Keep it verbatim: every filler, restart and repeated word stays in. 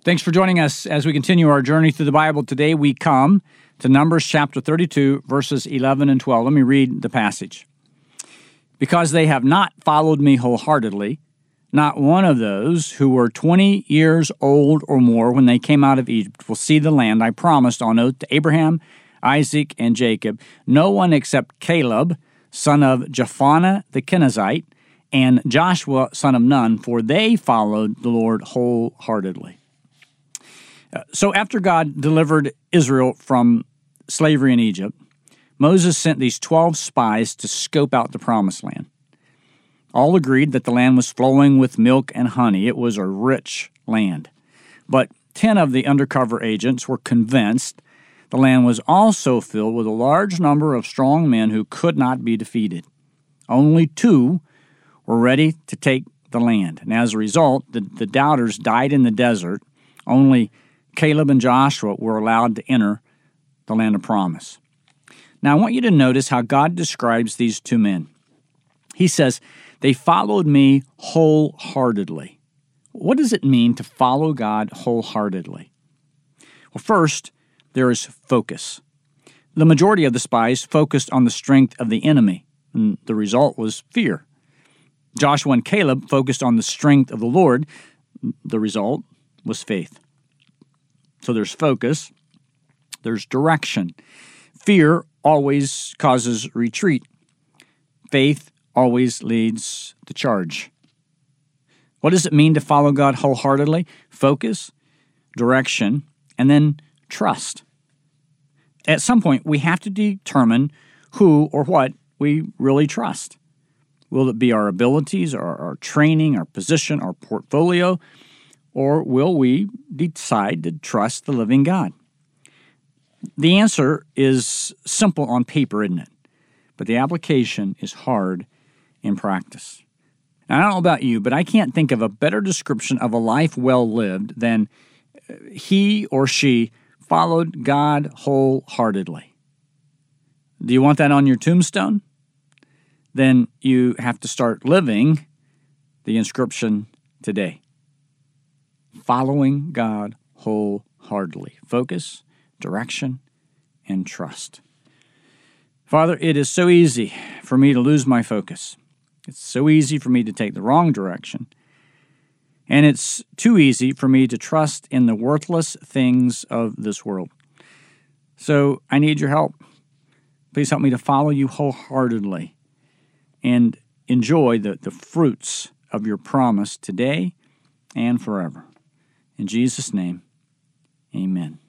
Thanks for joining us as we continue our journey through the Bible. Today we come to Numbers chapter thirty-two, verses eleven and twelve. Let me read the passage. Because they have not followed me wholeheartedly, not one of those who were twenty years old or more when they came out of Egypt will see the land I promised on oath to Abraham, Isaac, and Jacob. No one except Caleb, son of Jephunneh the Kenizzite, and Joshua, son of Nun, for they followed the Lord wholeheartedly. Uh, so after God delivered Israel from slavery in Egypt, Moses sent these twelve spies to scope out the promised land. All agreed that the land was flowing with milk and honey. It was a rich land. But ten of the undercover agents were convinced the land was also filled with a large number of strong men who could not be defeated. Only two were ready to take the land. And as a result, the, the doubters died in the desert. Only Caleb and Joshua were allowed to enter the land of promise. Now, I want you to notice how God describes these two men. He says, they followed me wholeheartedly. What does it mean to follow God wholeheartedly? Well, first, there is focus. The majority of the spies focused on the strength of the enemy, and the result was fear. Joshua and Caleb focused on the strength of the Lord. The result was faith. So there's focus, there's direction. Fear always causes retreat. Faith always leads the charge. What does it mean to follow God wholeheartedly? Focus, direction, and then trust. At some point, we have to determine who or what we really trust. Will it be our abilities, our, our training, our position, our portfolio, or will we decide to trust the living God? The answer is simple on paper, isn't it? But the application is hard in practice. Now, I don't know about you, but I can't think of a better description of a life well lived than he or she followed God wholeheartedly. Do you want that on your tombstone? Then you have to start living the inscription today. Following God wholeheartedly. Focus, direction, and trust. Father, it is so easy for me to lose my focus. It's so easy for me to take the wrong direction. And it's too easy for me to trust in the worthless things of this world. So I need your help. Please help me to follow you wholeheartedly and enjoy the, the fruits of your promise today and forever. In Jesus' name, amen.